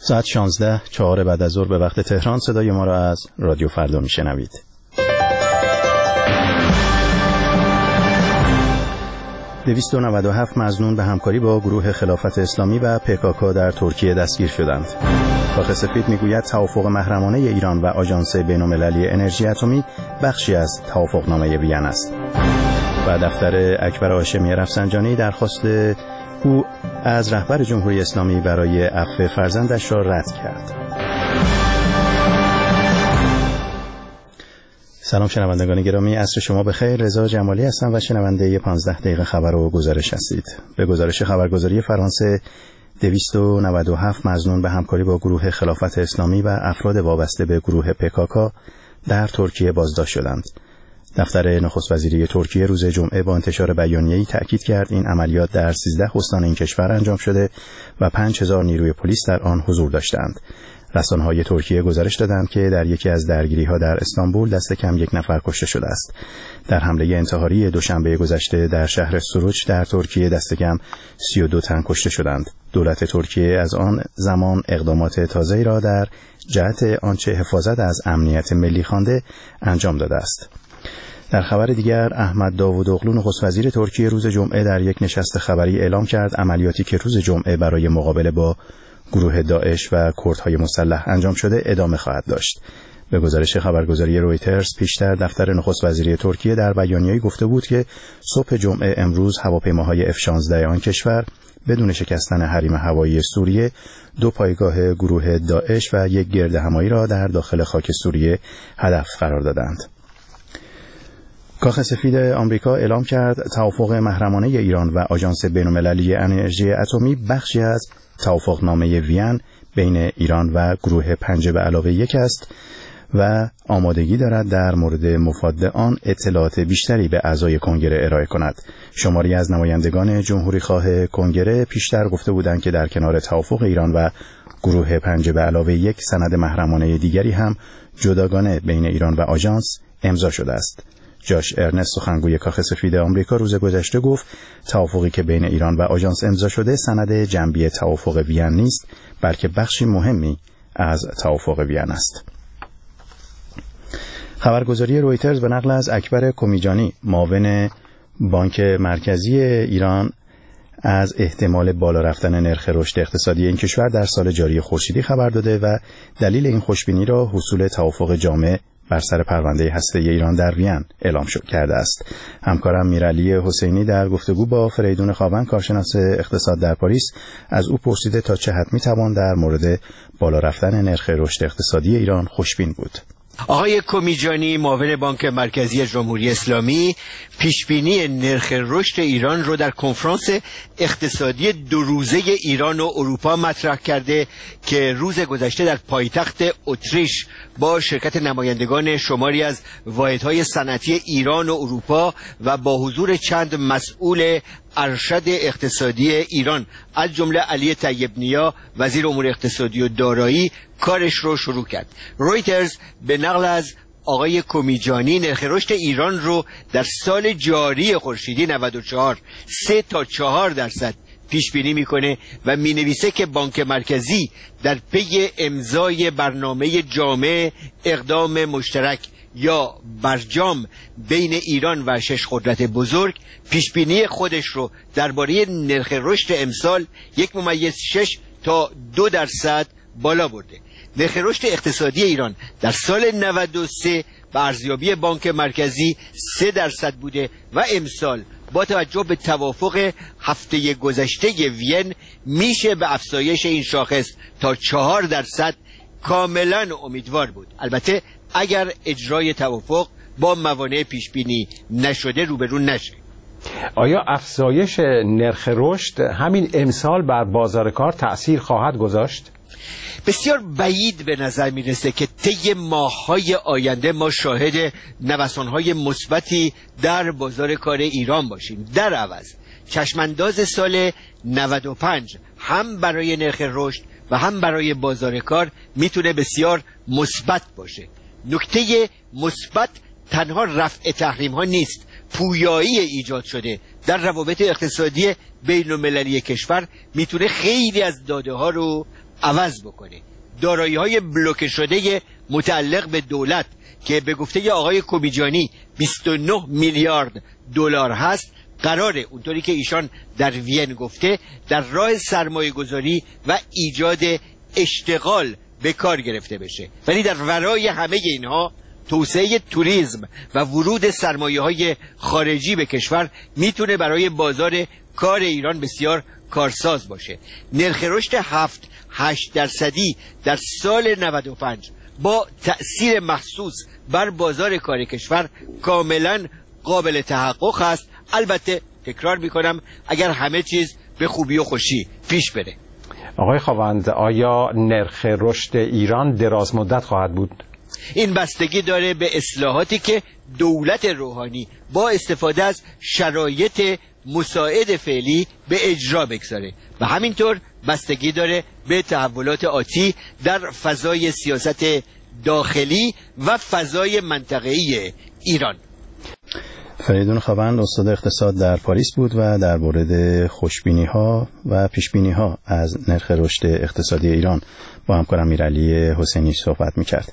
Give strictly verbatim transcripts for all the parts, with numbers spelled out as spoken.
ساعت شانزده چهار بعد از ظهر به وقت تهران صدای ما را از رادیو فردا میشنوید. دویست و نود و هفت مظنون به همکاری با گروه خلافت اسلامی و پکاکا در ترکیه دستگیر شدند. کاخ سفید میگوید توافق محرمانه ایران و آژانس بین‌المللی انرژی اتمی بخشی از توافقنامه وین است. و دفتر اکبر هاشمی رفسنجانی درخواست او از رهبر جمهوری اسلامی برای عفو فرزندش را رد کرد. سلام شنوندگان گرامی، عصر شما بخیر. رضا جمالی هستم و شنونده پانزده دقیقه خبر و گزارش هستید. به گزارش خبرگزاری فرانسه، دویست و نود و هفت مظنون به همکاری با گروه خلافت اسلامی و افراد وابسته به گروه پکاکا در ترکیه بازداشت شدند. دفتر نخست وزیری ترکیه روز جمعه با انتشار بیانیه‌ای تأکید کرد این عملیات در سیزده استان این کشور انجام شده و پنج هزار نیروی پلیس در آن حضور داشتند. رسانه‌های ترکیه گزارش دادند که در یکی از درگیری‌ها در استانبول دست کم یک نفر کشته شده است. در حمله انتحاری دوشنبه گذشته در شهر سروج در ترکیه دست کم سی و دو تن کشته شدند. دولت ترکیه از آن زمان اقدامات تازه‌ای را در جهت آنچه حفاظت از امنیت ملی خوانده انجام داده است. در خبر دیگر، احمد داوودوغلو نخست وزیر ترکیه روز جمعه در یک نشست خبری اعلام کرد عملیاتی که روز جمعه برای مقابله با گروه داعش و کردهای مسلح انجام شده ادامه خواهد داشت. به گزارش خبرگزاری رویترز، پیشتر دفتر نخست وزیری ترکیه در بیانیه‌ای گفته بود که صبح جمعه امروز هواپیماهای اف شانزده آن کشور بدون شکستن حریم هوایی سوریه دو پایگاه گروه داعش و یک گردهمایی را در داخل خاک سوریه هدف قرار دادند. کاخ سفید آمریکا اعلام کرد توافق محرمانه ایران و آژانس بین‌المللی انرژی اتمی بخشی از توافقنامه وین بین ایران و گروه پنج به علاوه یک است و آمادگی دارد در مورد مفاد آن اطلاعات بیشتری به اعضای کنگره ارائه کند. شماری از نمایندگان جمهوری خواه کنگره پیشتر گفته بودند که در کنار توافق ایران و گروه پنج به علاوه یک سند محرمانه دیگری هم جداگانه بین ایران و آژانس امضا شده است. جاش ارنست، سخنگوی کاخ سفید آمریکا، روز گذشته گفت توافقی که بین ایران و آژانس امضا شده سند جنبی توافق وین نیست، بلکه بخشی مهمی از توافق وین است. خبرگزاری رویترز به نقل از اکبر کمیجانی، معاون بانک مرکزی ایران، از احتمال بالا رفتن نرخ رشد اقتصادی این کشور در سال جاری خورشیدی خبر داده و دلیل این خوشبینی را حصول توافق جامع بر سر پرونده هسته‌ای ایران در وین اعلام شد کرده است. همکارم میرعلی حسینی در گفتگو با فریدون خاون، کارشناس اقتصاد در پاریس، از او پرسیده تا چه حد می‌توان در مورد بالا رفتن نرخ رشد اقتصادی ایران خوشبین بود. آقای کمیجانی، معاون بانک مرکزی جمهوری اسلامی، پیشبینی نرخ رشد ایران رو در کنفرانس اقتصادی دو روزه ایران و اروپا مطرح کرده که روز گذشته در پایتخت اتریش با شرکت نمایندگان شماری از واحدهای صنعتی ایران و اروپا و با حضور چند مسئول ارشد اقتصادی ایران از جمله علی طیب نیا وزیر امور اقتصادی و دارایی کارش رو شروع کرد. رویترز به نقل از آقای کمیجانی نرخ رشد ایران رو در سال جاری خورشیدی نود و چهار سه تا چهار درصد پیش بینی میکنه و مینویسه که بانک مرکزی در پی امضای برنامه جامع اقدام مشترک یا برجام بین ایران و شش قدرت بزرگ پیشبینی خودش رو درباره نرخ رشد امسال یک ممیز شش تا دو درصد بالا برده. نرخ رشد اقتصادی ایران در سال نود و سه به ارزیابی بانک مرکزی سه درصد بوده و امسال با توجه به توافق هفته گذشته وین میشه به افزایش این شاخص تا چهار درصد کاملا امیدوار بود. البته اگر اجرای توافق با موانع پیش بینی نشده روبرو نشه. آیا افزایش نرخ رشد همین امسال بر بازار کار تأثیر خواهد گذاشت؟ بسیار بعید به نظر میرسه که طی ماه‌های آینده ما شاهد نوسان‌های مثبتی در بازار کار ایران باشیم. در عوض چشمانداز سال نود و پنج هم برای نرخ رشد و هم برای بازار کار میتونه بسیار مثبت باشه. نکته مثبت تنها رفع تحریم ها نیست، پویایی ایجاد شده در روابط اقتصادی بین المللی کشور میتونه خیلی از داده ها رو عوض بکنه. دارایی‌های بلوکه شده متعلق به دولت که به گفته آقای کومیجانی بیست و نه میلیارد دلار هست، قراره اونطوری که ایشان در وین گفته در راه سرمایه گذاری و ایجاد اشتغال به کار گرفته بشه. ولی در ورای همه اینها توسعه توریسم و ورود سرمایه های خارجی به کشور میتونه برای بازار کار ایران بسیار کارساز باشه. نرخ رشد هفت هشت درصدی در سال نود و پنج با تأثیر محسوس بر بازار کار کشور کاملا قابل تحقق است. البته تکرار میکنم اگر همه چیز به خوبی و خوشی پیش بره. آقای خاوند، آیا نرخ رشد ایران دراز مدت خواهد بود؟ این بستگی داره به اصلاحاتی که دولت روحانی با استفاده از شرایط مساعد فعلی به اجرا بگذاره و همینطور بستگی داره به تحولات آتی در فضای سیاست داخلی و فضای منطقه‌ای ایران. فریدون خاوند استاد اقتصاد در پاریس بود و در مورد خوشبینی‌ها و پیشبینی‌ها از نرخ رشد اقتصادی ایران با همکارم امیرعلی حسینی صحبت می‌کرد.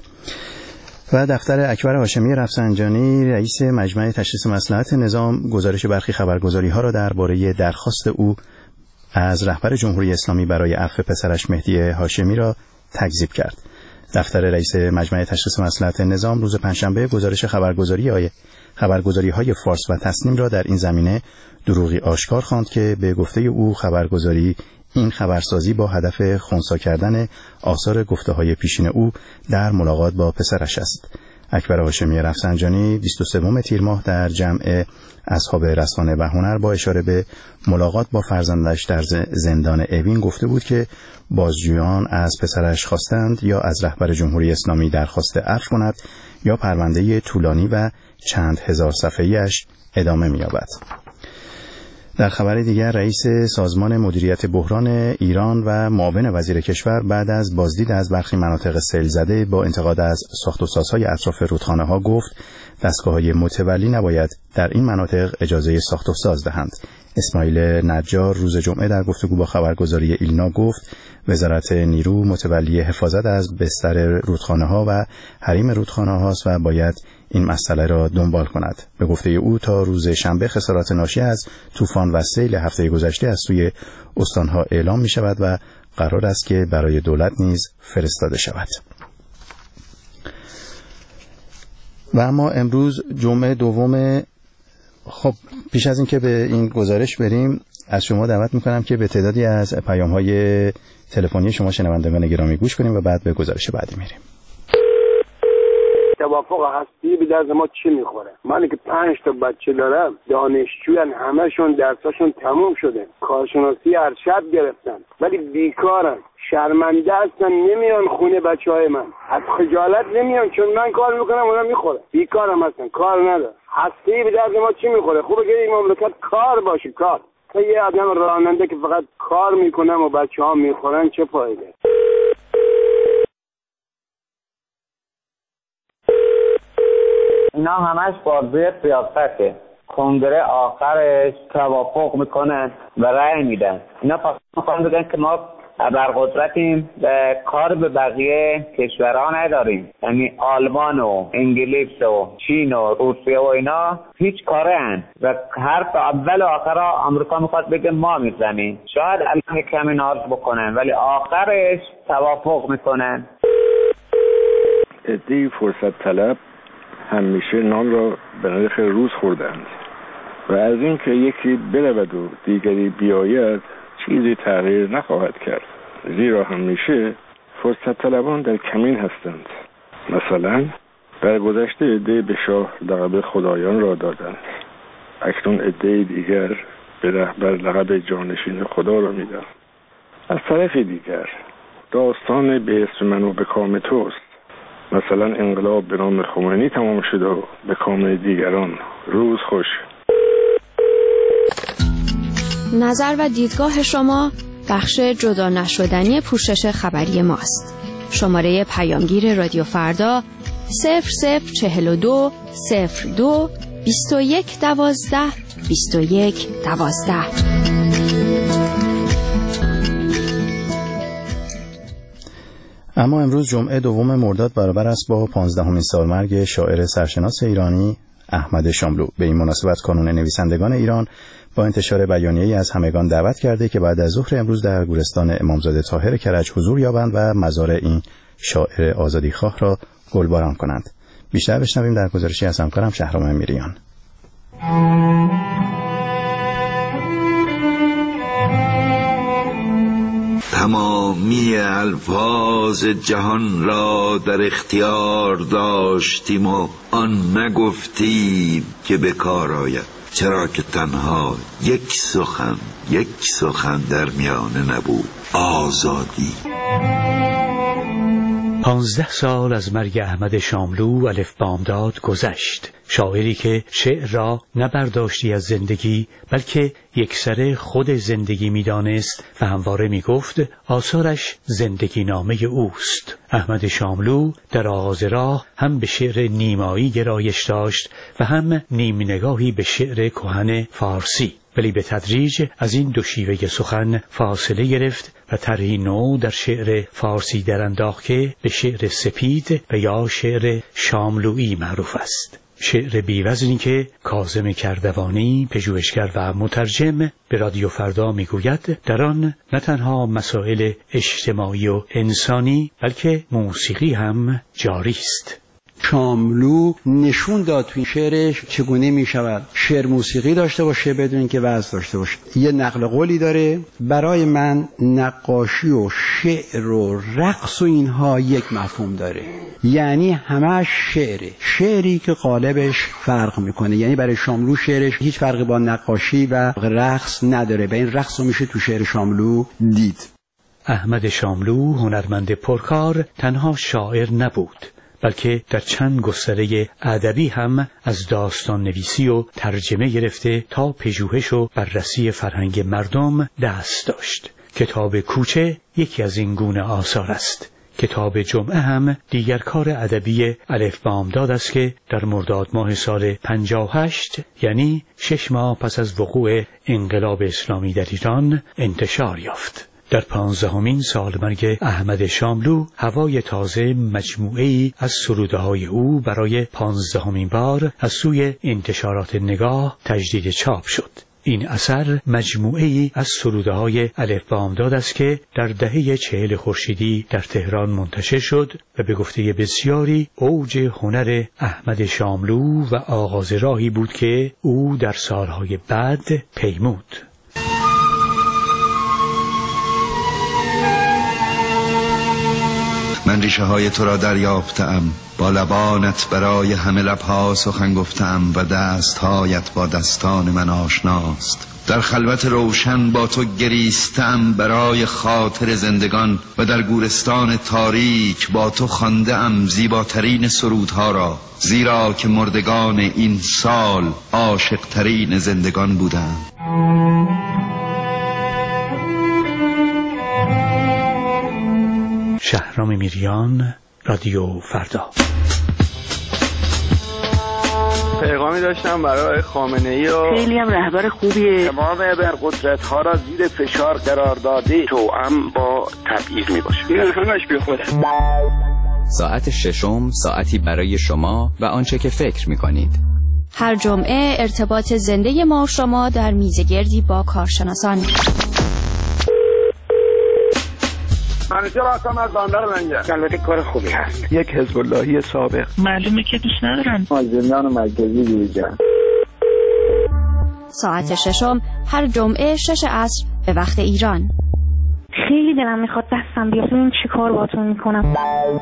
و دفتر اکبر هاشمی رفسنجانی رئیس مجمع تشخیص مصلحت نظام گزارش برخی خبرگزاری‌ها را درباره درخواست او از رهبر جمهوری اسلامی برای عفو پسرش مهدی هاشمی را تکذیب کرد. دفتر رئیس مجمع تشخیص مصلحت نظام روز پنجشنبه گزارش خبرگزاری‌های خبرگزاری‌های فارس و تسنیم را در این زمینه دروغی آشکار خواند که به گفته او خبرگزاری این خبرسازی با هدف خنثی کردن آثار گفته‌های پیشین او در ملاقات با پسرش است. اکبر هاشمی رفسنجانی بیست و سوم تیر ماه در جمع اصحاب رسانه و هنر با اشاره به ملاقات با فرزندش در زندان اوین گفته بود که بازجویان از پسرش خواستند یا از رهبر جمهوری اسلامی درخواست عفو کند یا پرونده طولانی و چند هزار صفحه‌ایش ادامه می‌یابد. در خبر دیگر رئیس سازمان مدیریت بحران ایران و معاون وزیر کشور بعد از بازدید از برخی مناطق سیل زده با انتقاد از ساخت و سازهای اطراف رودخانه‌ها گفت دستگاه‌های متولی نباید در این مناطق اجازه ساخت و ساز دهند. اسماعیل نجار روز جمعه در گفتگو با خبرگزاری ایلنا گفت وزارت نیرو متولی حفاظت از بستر رودخانه‌ها و حریم رودخانه‌ها است و باید این مسئله را دنبال کند. به گفته او تا روز شنبه خسارات ناشی از طوفان و سیل هفته گذشته از سوی استانها اعلام می شود و قرار است که برای دولت نیز فرستاده شود. و اما امروز جمعه دوم. خب پیش از اینکه به این گزارش بریم از شما دعوت میکنم که به تعدادی از پیام‌های تلفنی شما شنوندگان گرامی گوش کنیم و بعد به گزارش بعدی میریم. توافق هستی به درد ما چی میخوره؟ من که پنج تا بچه دارم، دانشجویان، همشون درساشون تموم شده، کارشناسی ارشد گرفتن ولی بیکارن، شرمنده هستن، نمیان خونه بچه های من، از خجالت نمیان چون من کار میکنم اونا میخوره، بیکارم هستن، کار نداره. هستی به درد ما چی میخوره؟ خوبه که این مملکت کار باشه، کار. تا یه آدم راننده که فقط کار میکنم و بچه ها میخورن چه فایده؟ اینا همش بازی سیاسته. کنگره آخرش توافق میکنن و رأی میدن. اینا پس میخوان بگن که ما ابرقدرتیم و کار به بقیه کشورها نداریم، یعنی آلمان و انگلیس و چین و روسیه و اینا هیچ کاره هن و حرف اول و آخر آمریکا میخواد بگه ما میزنیم. شاید الان کمی ناز بکنن ولی آخرش توافق میکنن. عده‌ای فرصت طلب همیشه نان را به نرخ روز خوردند و از این که یکی برود و دیگری بیاید چیزی تغییر نخواهد کرد، زیرا همیشه فرصت طلبان در کمین هستند. مثلا در گذشته عده‌ای به شاه لقب خدایان را دادند، اکنون عده‌ای دیگر به رهبر لقب جانشین خدا را میدن. از طرف دیگر داستان به اسم من و به کام توست. مثلا انقلاب به نام خمینی تمام شد و به کام دیگران روز خوش. نظر و دیدگاه شما بخش جدا نشدنی پوشش خبری ماست. شماره پیامگیر رادیو فردا صفر صفر چهل و دو صفر دو بیست و یک دوازده بیست و یک دوازده. اما امروز جمعه دوم مرداد برابر است با پانزدهمین سالمرگ شاعر سرشناس ایرانی احمد شاملو. به این مناسبت کانون نویسندگان ایران با انتشار بیانیه‌ای از همگان دعوت کرده که بعد از ظهر امروز در گورستان امامزاده طاهر کرج حضور یابند و مزار این شاعر آزادیخواه را گلباران کنند. بیشتر بشنویم در گزارشی از همکارم شهرام امیریان. تمامی الفاظ جهان را در اختیار داشتیم و آن نگفتیم که به کار آید، چرا که تنها یک سخن یک سخن در میانه نبود: آزادی. پانزده سال از مرگ احمد شاملو الف بامداد گذشت. شاعری که شعر را نه برداشتی از زندگی بلکه یکسره خود زندگی می‌دانست و همواره می‌گفت آثارش زندگی نامه اوست. احمد شاملو در آغاز راه هم به شعر نیمایی گرایش داشت و هم نیم نگاهی به شعر کهن فارسی، ولی به تدریج از این دو شیوه سخن فاصله گرفت و طرحی نو در شعر فارسی درانداخت که به شعر سپید و یا شعر شاملویی معروف است. شعر بیوزنی که کاظم کردوانی پژوهشگر و مترجم به رادیو فردا میگوید در آن نه تنها مسائل اجتماعی و انسانی بلکه موسیقی هم جاری است. شاملو نشون داد تو این شعرش چگونه می شود شعر موسیقی داشته باشه بدون اینکه وزن داشته باشه. یه نقل قولی داره: برای من نقاشی و شعر و رقص و اینها یک مفهوم داره، یعنی همه شعره، شعری که قالبش فرق میکنه. یعنی برای شاملو شعرش هیچ فرقی با نقاشی و رقص نداره، به این رقص رو میشه تو شعر شاملو دید. احمد شاملو هنرمند پرکار تنها شاعر نبود، بلکه در چند گستره ادبی هم از داستان نویسی و ترجمه گرفته تا پژوهش و بررسی فرهنگ مردم دست داشت. کتاب کوچه یکی از این گونه آثار است. کتاب جمعه هم دیگر کار ادبی الف بامداد است که در مرداد ماه سال پنجاه و هشت، یعنی شش ماه پس از وقوع انقلاب اسلامی در ایران، انتشار یافت. در پانزدهمین سالمرگ احمد شاملو هوای تازه مجموعه‌ای از سروده‌های او برای پانزدهمین بار از سوی انتشارات نگاه تجدید چاپ شد. این اثر مجموعه‌ای از سروده‌های الف بامداد است که در دهه چهل خورشیدی در تهران منتشر شد و به گفته بسیاری اوج هنر احمد شاملو و آغاز راهی بود که او در سالهای بعد پیمود. من ریشه های تو را دریافتم، با لبانت برای همه لبها سخن گفتم و دستهایت با دستان من آشناست. در خلوت روشن با تو گریستم برای خاطر زندگان و در گورستان تاریک با تو خوانده‌ام زیباترین سرودها را، زیرا که مردگان این سال عاشق‌ترین زندگان بودند. شهرام میریان، رادیو فردا. پیغامی داشتم برای خامنه‌ای و خیلی هم رهبر خوبیه. تمام ابرقدرت‌ها را زیر فشار قرار داده، توأم با تبعیض میباشه. این همش بیخوده. ساعت ششم ساعتی برای شما و آنچه که فکر میکنید. هر جمعه ارتباط زنده ما و شما در میزگردی با کارشناسان. همیشه راستم از بندر منگه. البته کار خوبی هست. یک حزب اللهی سابق. معلومه که دوست ندارن. از زندان مرکزی دیجا. ساعت ششم هر جمعه شش عصر به وقت ایران. خیلی دلم میخواد دستم بیاد این چی کار باتون میکنم.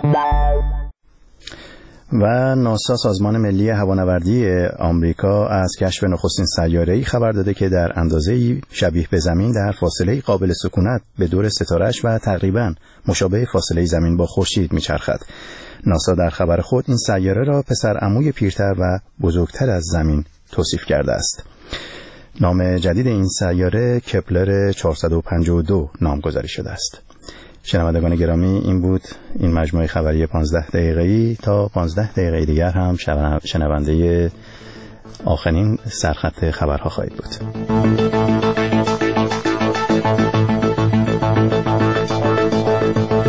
و ناسا سازمان ملی هوانوردی آمریکا از کشف نخستین سیاره‌ای خبر داده که در اندازه‌ای شبیه به زمین در فاصله قابل سکونت به دور ستاره‌اش و تقریباً مشابه فاصله زمین با خورشید میچرخد. ناسا در خبر خود این سیاره را پسرعموی پیرتر و بزرگتر از زمین توصیف کرده است. نام جدید این سیاره کپلر چهارصد و پنجاه و دو نامگذاری شده است. شنوندگان گرامی، این بود این مجموعه خبری پانزده دقیقه‌ای. تا پانزده دقیقه دیگر هم شنونده آخرین سرخط خبرها خواهید بود.